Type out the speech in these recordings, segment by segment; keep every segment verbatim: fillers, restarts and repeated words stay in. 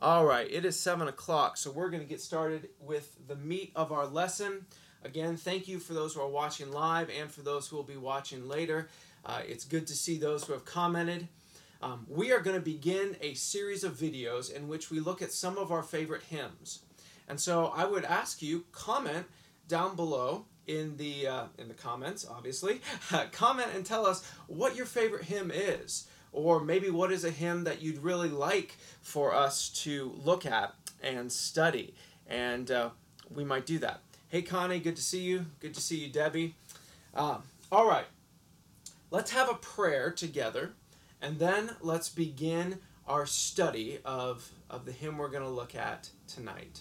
All right, it is seven o'clock, so we're going to get started with the meat of our lesson. Again, thank you for those who are watching live and for those who will be watching later. Uh, it's good to see those who have commented. Um, we are going to begin a series of videos in which we look at some of our favorite hymns. And so I would ask you, comment down below in the uh, in the comments, obviously. Comment and tell us what your favorite hymn is. Or maybe what is a hymn that you'd really like for us to look at and study. And uh, we might do that. Hey, Connie, good to see you. Good to see you, Debbie. Um, all right. Let's have a prayer together. And then let's begin our study of, of the hymn we're going to look at tonight.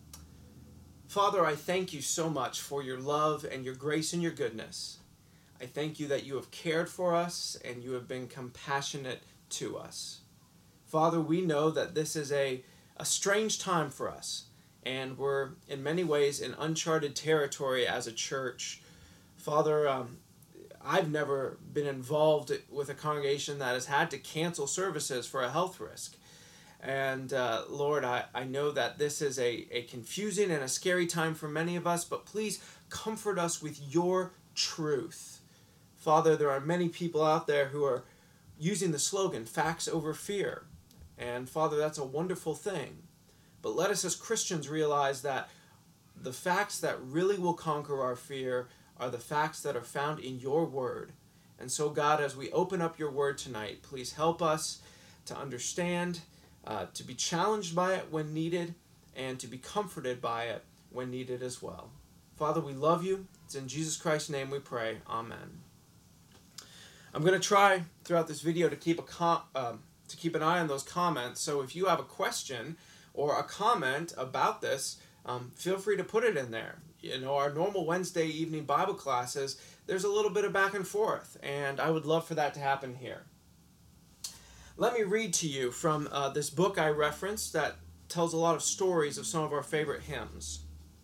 Father, I thank you so much for your love and your grace and your goodness. I thank you that you have cared for us and you have been compassionate to us. Father, we know that this is a, a strange time for us, and we're in many ways in uncharted territory as a church. Father, um, I've never been involved with a congregation that has had to cancel services for a health risk. And uh, Lord, I, I know that this is a, a confusing and a scary time for many of us, but please comfort us with your truth. Father, there are many people out there who are using the slogan, facts over fear. And Father, that's a wonderful thing. But let us as Christians realize that the facts that really will conquer our fear are the facts that are found in your word. And so, God, as we open up your word tonight, please help us to understand, uh, to be challenged by it when needed, and to be comforted by it when needed as well. Father, we love you. It's in Jesus Christ's name we pray. Amen. I'm going to try throughout this video to keep a com- um, to keep an eye on those comments. So if you have a question or a comment about this, um, feel free to put it in there. You know, our normal Wednesday evening Bible classes, there's a little bit of back and forth, and I would love for that to happen here. Let me read to you from uh, this book I referenced that tells a lot of stories of some of our favorite hymns.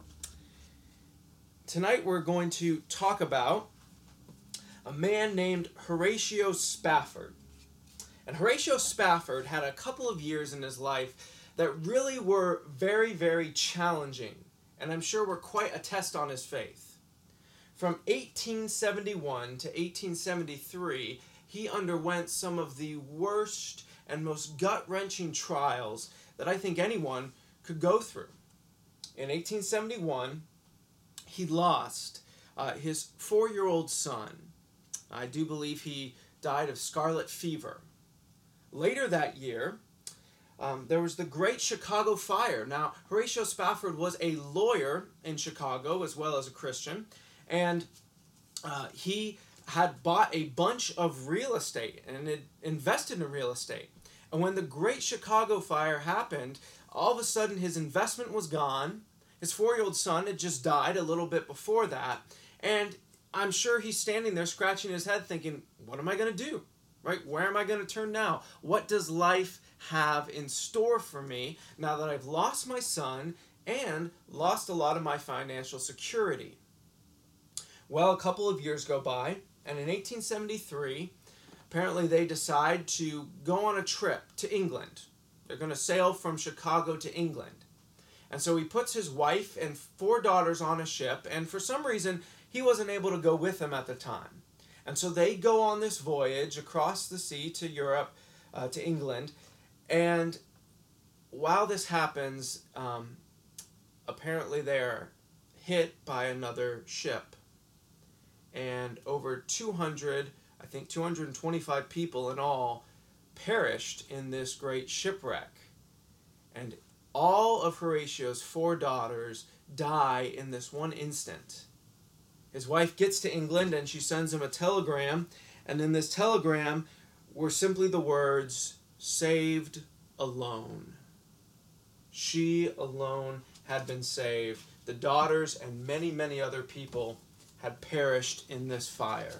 Tonight we're going to talk about a man named Horatio Spafford. And Horatio Spafford had a couple of years in his life that really were very, very challenging, and I'm sure were quite a test on his faith. From eighteen seventy-one to eighteen seventy-three, he underwent some of the worst and most gut-wrenching trials that I think anyone could go through. In eighteen seventy-one, he lost uh, his four-year-old son. I do believe he died of scarlet fever. Later that year, um, there was the Great Chicago Fire. Now, Horatio Spafford was a lawyer in Chicago as well as a Christian, and uh, he had bought a bunch of real estate and had invested in real estate. And when the Great Chicago Fire happened, all of a sudden his investment was gone. His four-year-old son had just died a little bit before that, and I'm sure he's standing there scratching his head thinking, what am I going to do? Right? Where am I going to turn now? What does life have in store for me now that I've lost my son and lost a lot of my financial security? Well, a couple of years go by, and in eighteen seventy-three, apparently they decide to go on a trip to England. They're going to sail from Chicago to England. And so he puts his wife and four daughters on a ship, and for some reason, he wasn't able to go with them at the time. And so they go on this voyage across the sea to Europe, uh, to England. And while this happens, um, apparently they're hit by another ship. And over two hundred, I think two hundred twenty-five people in all, perished in this great shipwreck. And all of Horatio's four daughters die in this one instant. His wife gets to England and she sends him a telegram, and in this telegram were simply the words, saved alone. She alone had been saved. The daughters and many, many other people had perished in this fire.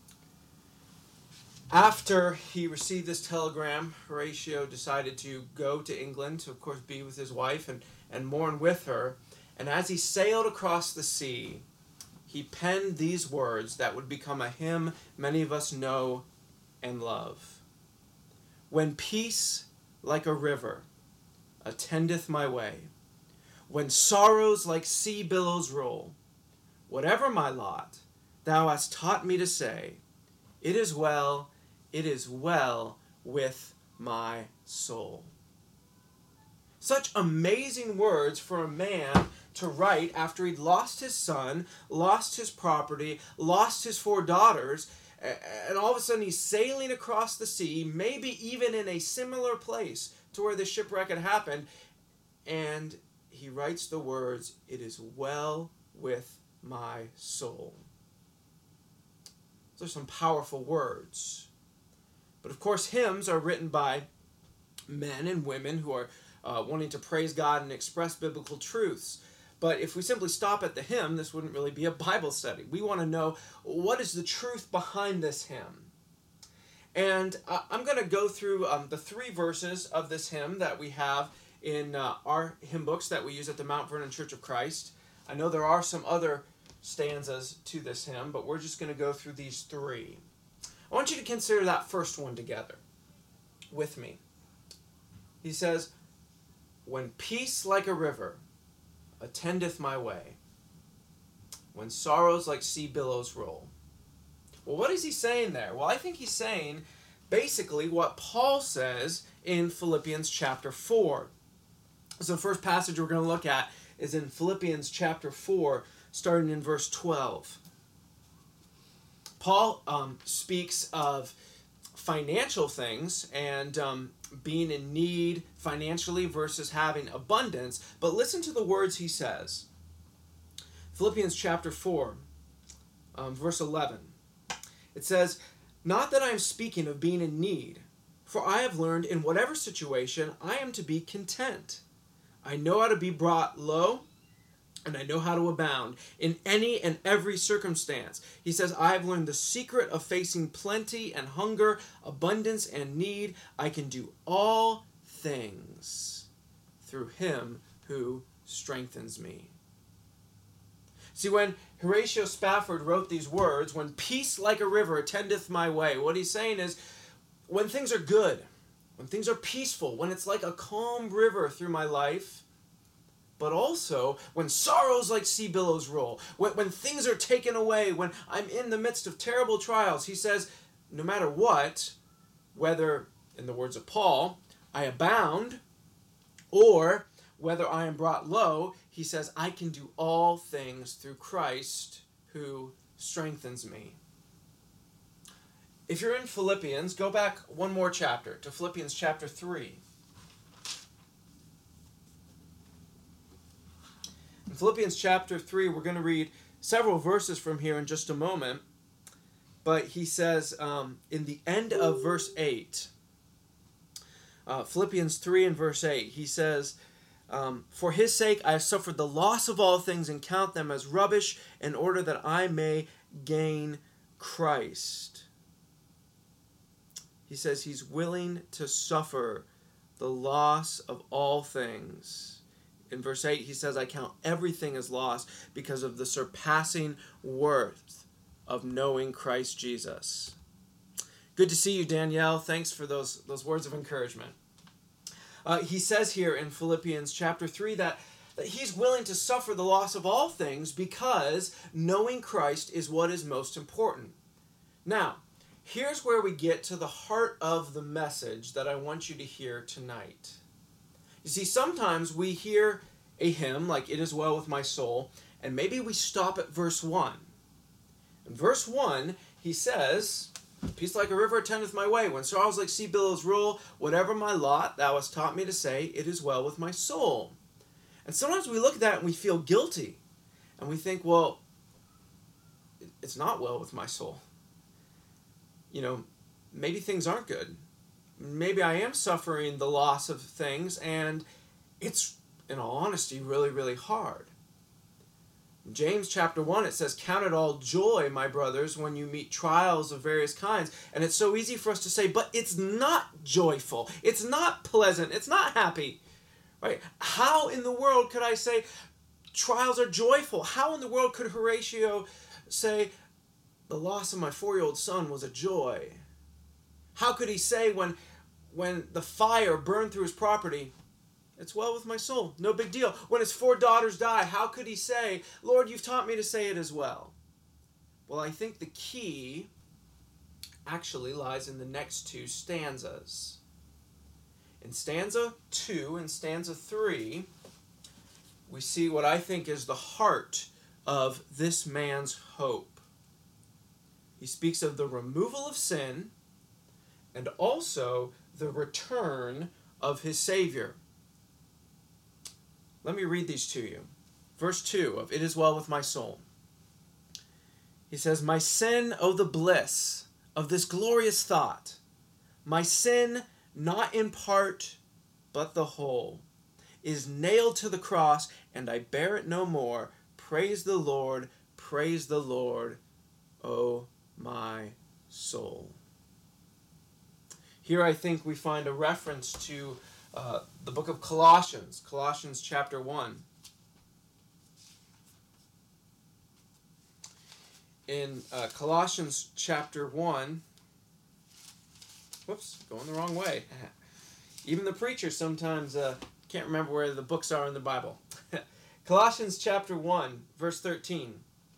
After he received this telegram, Horatio decided to go to England to, of course, be with his wife and, and mourn with her. And as he sailed across the sea, he penned these words that would become a hymn many of us know and love. When peace, like a river, attendeth my way. When sorrows like sea billows roll, whatever my lot, thou hast taught me to say, it is well, it is well with my soul. Such amazing words for a man to write after he'd lost his son, lost his property, lost his four daughters, and all of a sudden he's sailing across the sea, maybe even in a similar place to where the shipwreck had happened, and he writes the words, it is well with my soul. Those are some powerful words. But of course, hymns are written by men and women who are uh, wanting to praise God and express biblical truths. But if we simply stop at the hymn, this wouldn't really be a Bible study. We want to know, what is the truth behind this hymn? And uh, I'm going to go through um, the three verses of this hymn that we have in uh, our hymn books that we use at the Mount Vernon Church of Christ. I know there are some other stanzas to this hymn, but we're just going to go through these three. I want you to consider that first one together with me. He says, when peace like a river attendeth my way, when sorrows like sea billows roll. Well, what is he saying there? Well, I think he's saying basically what Paul says in Philippians chapter four. So the first passage we're going to look at is in Philippians chapter four, starting in verse twelve. Paul um, speaks of financial things and um, being in need financially versus having abundance. But listen to the words he says. Philippians chapter four, um, verse eleven. It says, not that I am speaking of being in need, for I have learned in whatever situation I am to be content. I know how to be brought low, and I know how to abound in any and every circumstance. He says, I have learned the secret of facing plenty and hunger, abundance and need. I can do all things through him who strengthens me. See, when Horatio Spafford wrote these words, when peace like a river attendeth my way, what he's saying is, when things are good, when things are peaceful, when it's like a calm river through my life, but also when sorrows like sea billows roll, when, when things are taken away, when I'm in the midst of terrible trials, he says, no matter what, whether, in the words of Paul, I abound, or whether I am brought low, he says, I can do all things through Christ who strengthens me. If you're in Philippians, go back one more chapter to Philippians chapter three. In Philippians chapter three, we're going to read several verses from here in just a moment. But he says um, in the end of verse eight, uh, Philippians three and verse eight, he says, um, for his sake I have suffered the loss of all things and count them as rubbish in order that I may gain Christ. He says he's willing to suffer the loss of all things. In verse eight, he says, I count everything as loss because of the surpassing worth of knowing Christ Jesus. Good to see you, Danielle. Thanks for those, those words of encouragement. Uh, he says here in Philippians chapter three that, that he's willing to suffer the loss of all things because knowing Christ is what is most important. Now, here's where we get to the heart of the message that I want you to hear tonight. You see, sometimes we hear a hymn like It Is Well With My Soul, and maybe we stop at verse one. In verse one, he says, peace like a river attendeth my way. When sorrows like sea billows roll, whatever my lot, thou hast taught me to say, it is well with my soul. And sometimes we look at that and we feel guilty. And we think, well, it's not well with my soul. You know, maybe things aren't good. Maybe I am suffering the loss of things, and it's, in all honesty, really, really hard. In James chapter one, it says, count it all joy, my brothers, when you meet trials of various kinds. And it's so easy for us to say, but it's not joyful. It's not pleasant. It's not happy. Right? How in the world could I say trials are joyful? How in the world could Horatio say the loss of my four-year-old son was a joy? How could he say when, when the fire burned through his property, It's well with my soul. No big deal. When his four daughters die, how could he say, Lord, you've taught me to say it as well? Well, I think the key actually lies in the next two stanzas. In stanza two and stanza three, we see what I think is the heart of this man's hope. He speaks of the removal of sin and also the return of his Savior. Let me read these to you. Verse two of It Is Well With My Soul. He says, My sin, oh the bliss of this glorious thought. My sin, not in part, but the whole, is nailed to the cross, and I bear it no more. Praise the Lord, praise the Lord, O my soul. Here I think we find a reference to uh, the book of Colossians, Colossians chapter one. In uh, Colossians chapter one, whoops, going the wrong way. Even the preacher sometimes uh, can't remember where the books are in the Bible. Colossians chapter one, verse thirteen.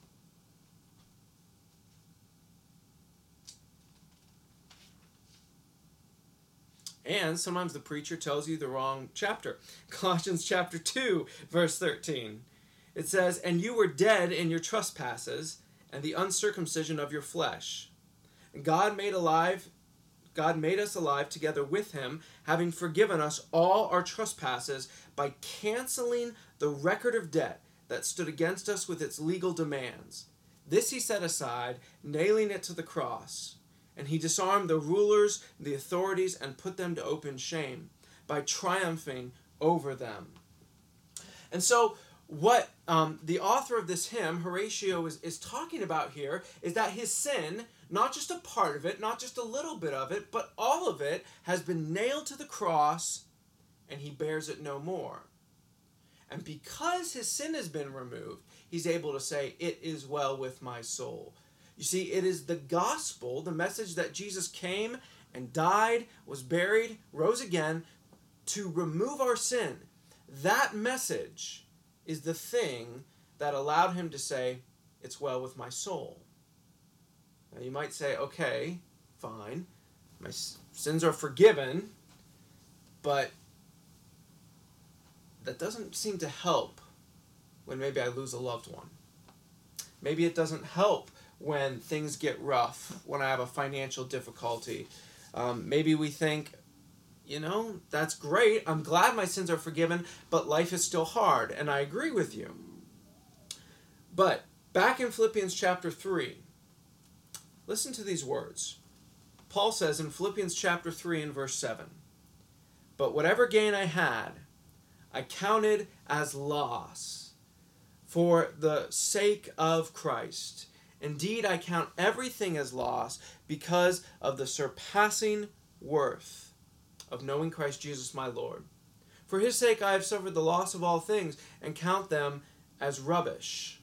And sometimes the preacher tells you the wrong chapter. Colossians chapter two, verse thirteen. It says, And you were dead in your trespasses and the uncircumcision of your flesh. And God made alive, God made us alive together with him, having forgiven us all our trespasses by canceling the record of debt that stood against us with its legal demands. This he set aside, nailing it to the cross. And he disarmed the rulers, the authorities, and put them to open shame by triumphing over them. And so what um, the author of this hymn, Horatio, is, is talking about here is that his sin, not just a part of it, not just a little bit of it, but all of it has been nailed to the cross, and he bears it no more. And because his sin has been removed, he's able to say, It is well with my soul. You see, it is the gospel, the message that Jesus came and died, was buried, rose again to remove our sin. That message is the thing that allowed him to say, It's well with my soul. Now you might say, okay, fine, my sins are forgiven, but that doesn't seem to help when maybe I lose a loved one. Maybe it doesn't help when things get rough, when I have a financial difficulty. Um, maybe we think, you know, that's great. I'm glad my sins are forgiven, but life is still hard, and I agree with you. But back in Philippians chapter three, listen to these words. Paul says in Philippians chapter three and verse seven, But whatever gain I had, I counted as loss for the sake of Christ. Indeed, I count everything as loss because of the surpassing worth of knowing Christ Jesus my Lord. For his sake I have suffered the loss of all things and count them as rubbish.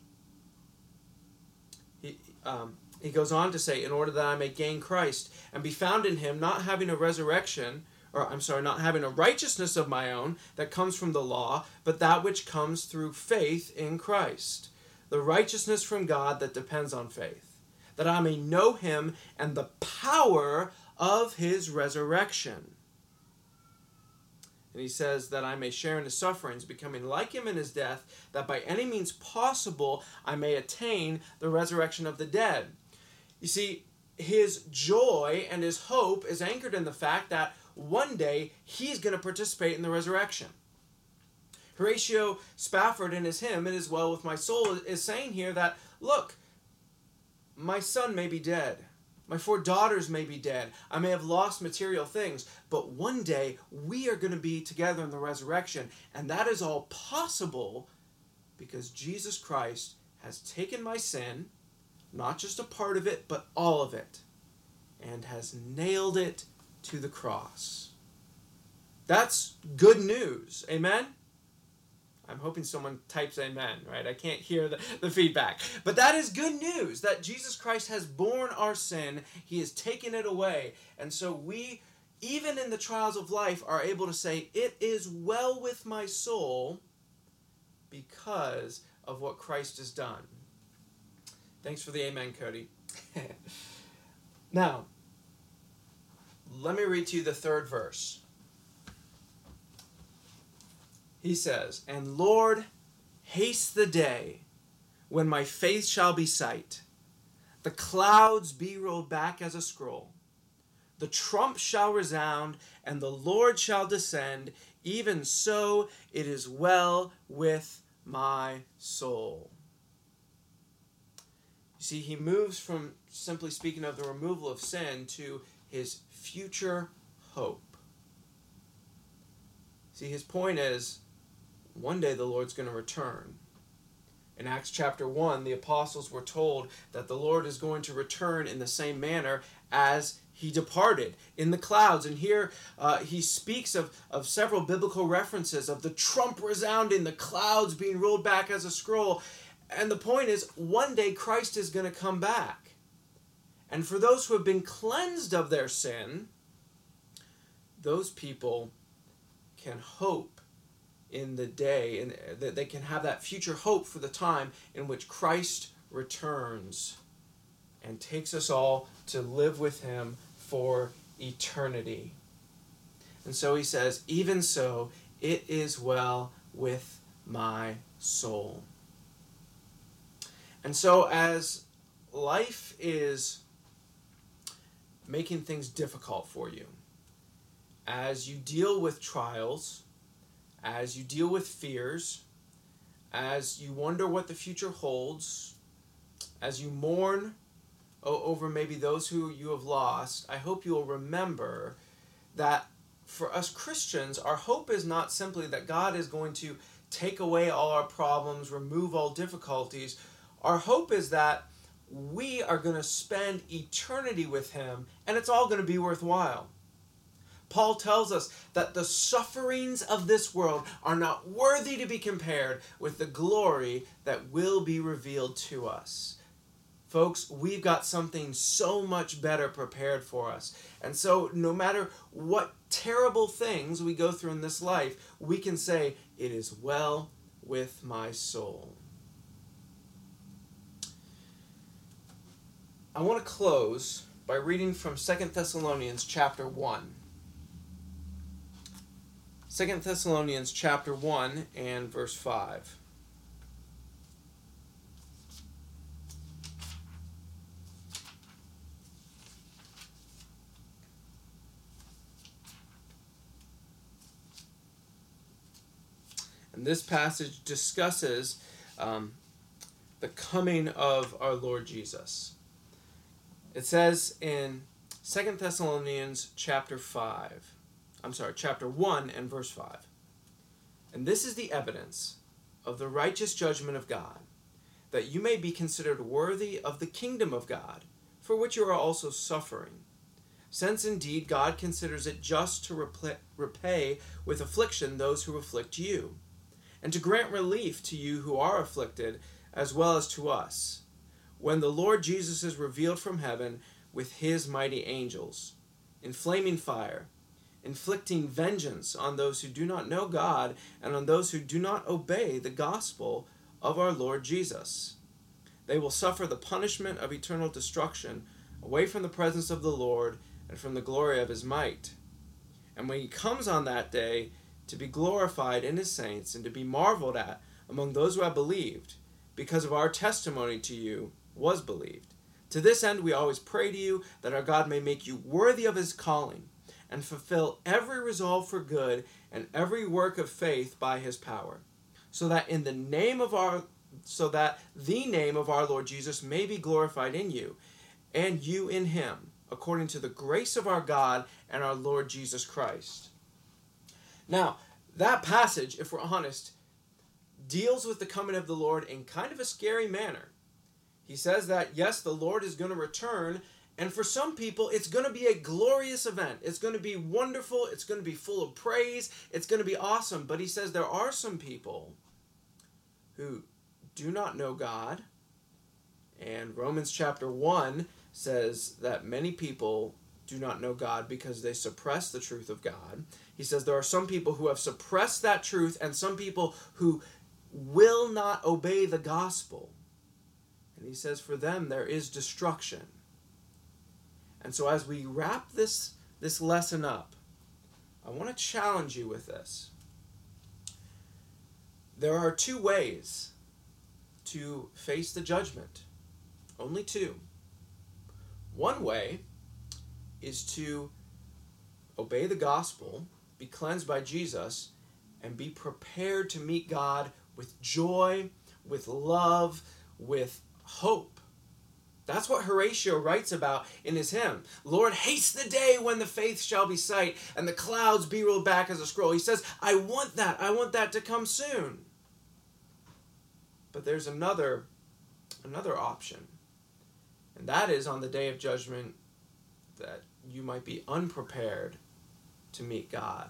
He, um, he goes on to say, in order that I may gain Christ and be found in him, not having a resurrection, or I'm sorry, not having a righteousness of my own that comes from the law, but that which comes through faith in Christ. The righteousness from God that depends on faith, that I may know him and the power of his resurrection. And he says that I may share in his sufferings, becoming like him in his death, that by any means possible I may attain the resurrection of the dead. You see, his joy and his hope is anchored in the fact that one day he's going to participate in the resurrection. Horatio Spafford in his hymn, It Is Well With My Soul, is saying here that, look, my son may be dead. My four daughters may be dead. I may have lost material things. But one day, we are going to be together in the resurrection. And that is all possible because Jesus Christ has taken my sin, not just a part of it, but all of it, and has nailed it to the cross. That's good news. Amen? I'm hoping someone types amen, right? I can't hear the, the feedback. But that is good news, that Jesus Christ has borne our sin. He has taken it away. And so we even in the trials of life, are able to say, "It is well with my soul," because of what Christ has done. Thanks for the amen, Cody. Now, let me read to you the third verse. He says, "And Lord, haste the day when my face shall be sight, the clouds be rolled back as a scroll. The trump shall resound, and the Lord shall descend. Even so, it is well with my soul." You see, he moves from simply speaking of the removal of sin to his future hope. See, his point is, one day the Lord's going to return. In Acts chapter one, the apostles were told that the Lord is going to return in the same manner as he departed, in the clouds. And here uh, he speaks of, of several biblical references of the trump resounding, the clouds being rolled back as a scroll. And the point is, one day Christ is going to come back. And for those who have been cleansed of their sin, those people can hope in the day, and that they can have that future hope for the time in which Christ returns and takes us all to live with him for eternity. And so he says, "Even so, it is well with my soul." And so as life is making things difficult for you, as you deal with trials, as you deal with fears, as you wonder what the future holds, as you mourn over maybe those who you have lost, I hope you'll remember that for us Christians, our hope is not simply that God is going to take away all our problems, remove all difficulties. Our hope is that we are going to spend eternity with him, and it's all going to be worthwhile. Paul tells us that the sufferings of this world are not worthy to be compared with the glory that will be revealed to us. Folks, we've got something so much better prepared for us. And so no matter what terrible things we go through in this life, we can say, "It is well with my soul." I want to close by reading from Second Thessalonians chapter one. Second Thessalonians chapter one and verse five. And this passage discusses um, the coming of our Lord Jesus. It says in Second Thessalonians chapter five, I'm sorry, chapter one and verse five. "And this is the evidence of the righteous judgment of God, that you may be considered worthy of the kingdom of God, for which you are also suffering. Since indeed God considers it just to repay, repay with affliction those who afflict you, and to grant relief to you who are afflicted, as well as to us, when the Lord Jesus is revealed from heaven with his mighty angels, in flaming fire, inflicting vengeance on those who do not know God and on those who do not obey the gospel of our Lord Jesus. They will suffer the punishment of eternal destruction away from the presence of the Lord and from the glory of his might. And when he comes on that day to be glorified in his saints and to be marveled at among those who have believed, because of our testimony to you was believed. To this end we always pray to you that our God may make you worthy of his calling and fulfill every resolve for good and every work of faith by his power, so that in the name of our so that the name of our Lord Jesus may be glorified in you, and you in him, according to the grace of our God and our Lord Jesus Christ. Now, that passage, if we're honest, deals with the coming of the Lord in kind of a scary manner. He says that, yes, the Lord is going to return, and for some people, it's going to be a glorious event. It's going to be wonderful. It's going to be full of praise. It's going to be awesome. But he says there are some people who do not know God. And Romans chapter one says that many people do not know God because they suppress the truth of God. He says there are some people who have suppressed that truth and some people who will not obey the gospel. And he says for them there is destruction. And so as we wrap this, this lesson up, I want to challenge you with this. There are two ways to face the judgment. Only two. One way is to obey the gospel, be cleansed by Jesus, and be prepared to meet God with joy, with love, with hope. That's what Horatio writes about in his hymn. Lord, haste the day when the faith shall be sight, and the clouds be rolled back as a scroll. He says, I want that. I want that to come soon. But there's another, another option. And that is on the day of judgment that you might be unprepared to meet God.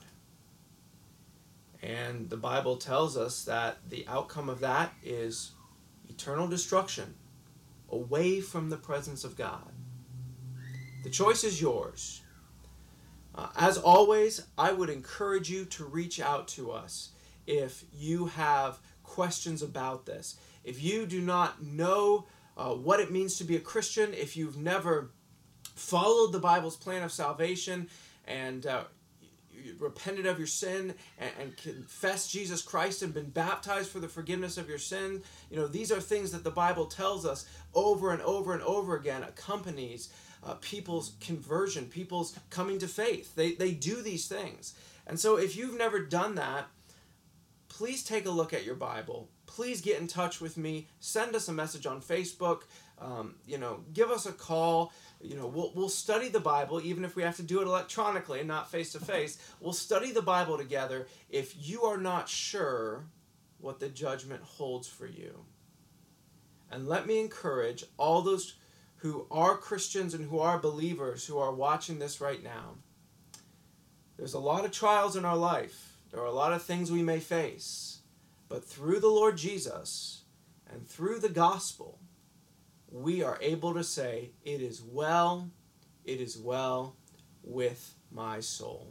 And the Bible tells us that the outcome of that is eternal destruction, away from the presence of God. The choice is yours. Uh, as always, I would encourage you to reach out to us if you have questions about this. If you do not know uh, what it means to be a Christian, if you've never followed the Bible's plan of salvation and uh, repented of your sin and, and confessed Jesus Christ and been baptized for the forgiveness of your sin, you know, these are things that the Bible tells us over and over and over again accompanies uh, people's conversion, people's coming to faith. They, they do these things. And so if you've never done that, please take a look at your Bible. Please get in touch with me. Send us a message on Facebook. Um, you know, give us a call. You know, we'll we'll study the Bible, even if we have to do it electronically and not face to face. We'll study the Bible together if you are not sure what the judgment holds for you. And let me encourage all those who are Christians and who are believers who are watching this right now. There's a lot of trials in our life. There are a lot of things we may face. But through the Lord Jesus and through the gospel, we are able to say, it is well, it is well with my soul.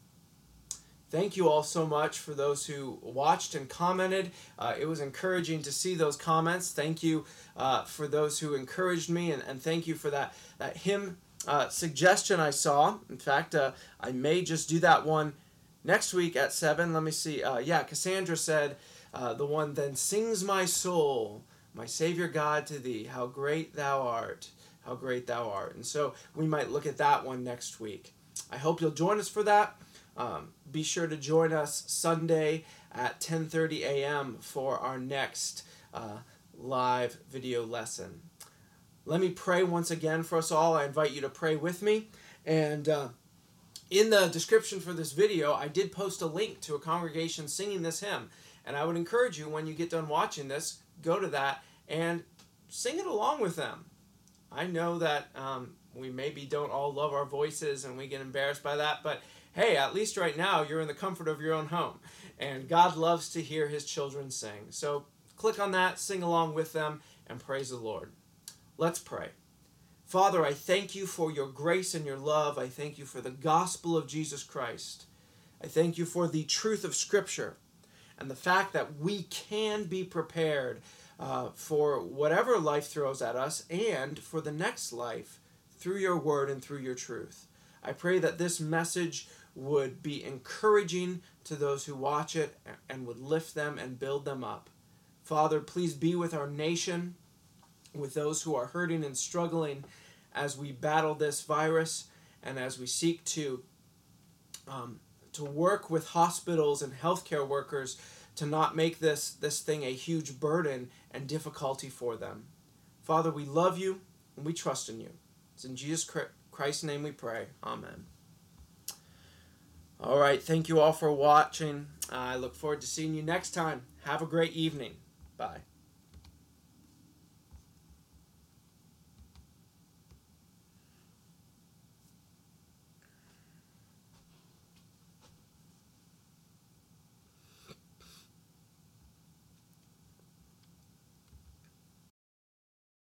Thank you all so much for those who watched and commented. Uh, it was encouraging to see those comments. Thank you uh, for those who encouraged me, and, and thank you for that, that hymn uh, suggestion I saw. In fact, uh, I may just do that one next week at seven. Let me see. Uh, yeah, Cassandra said, uh, the one, then sings my soul, my Savior God, to thee, how great thou art, how great thou art. And so we might look at that one next week. I hope you'll join us for that. Um, be sure to join us Sunday at ten thirty a.m. for our next uh, live video lesson. Let me pray once again for us all. I invite you to pray with me. And uh, in the description for this video, I did post a link to a congregation singing this hymn. And I would encourage you, when you get done watching this, go to that and sing it along with them. I know that um, we maybe don't all love our voices and we get embarrassed by that, but hey, at least right now you're in the comfort of your own home. And God loves to hear his children sing. So click on that, sing along with them, and praise the Lord. Let's pray. Father, I thank you for your grace and your love. I thank you for the gospel of Jesus Christ. I thank you for the truth of Scripture and the fact that we can be prepared uh, for whatever life throws at us and for the next life through your word and through your truth. I pray that this message would be encouraging to those who watch it and would lift them and build them up. Father, please be with our nation, with those who are hurting and struggling as we battle this virus and as we seek to um, to work with hospitals and healthcare workers to not make this, this thing a huge burden and difficulty for them. Father, we love you and we trust in you. It's in Jesus Christ's name we pray. Amen. All right, thank you all for watching. I look forward to seeing you next time. Have a great evening. Bye.